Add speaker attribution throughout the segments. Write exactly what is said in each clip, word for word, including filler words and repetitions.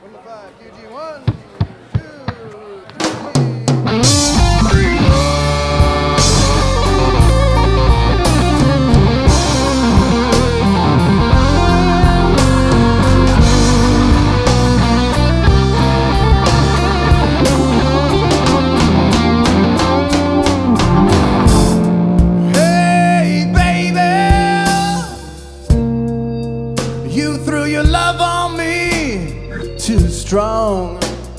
Speaker 1: From the five, Q G, one, two, three. Hey, baby, you threw your love on me too strong.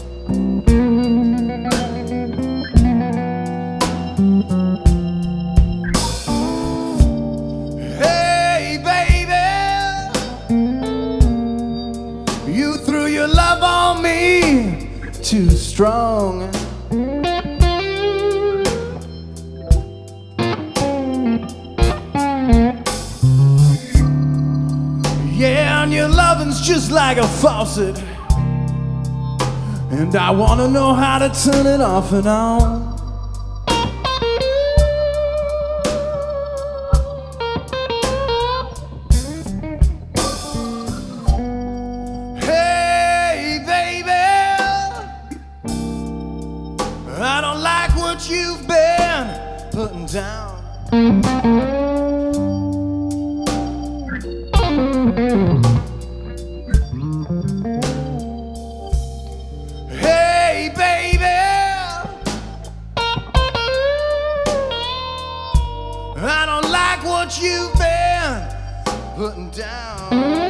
Speaker 1: Hey, baby, you threw your love on me too strong. Yeah, and your loving's just like a faucet, and I wanna know how to turn it off and on. Hey, baby, I don't like what you've been putting down. Hey, baby, I don't like what you've been putting down.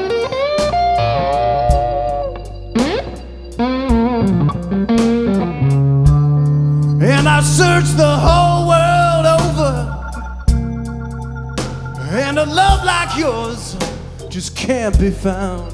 Speaker 1: And I searched the whole world over, and a love like yours just can't be found.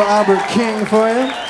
Speaker 1: Albert King for you.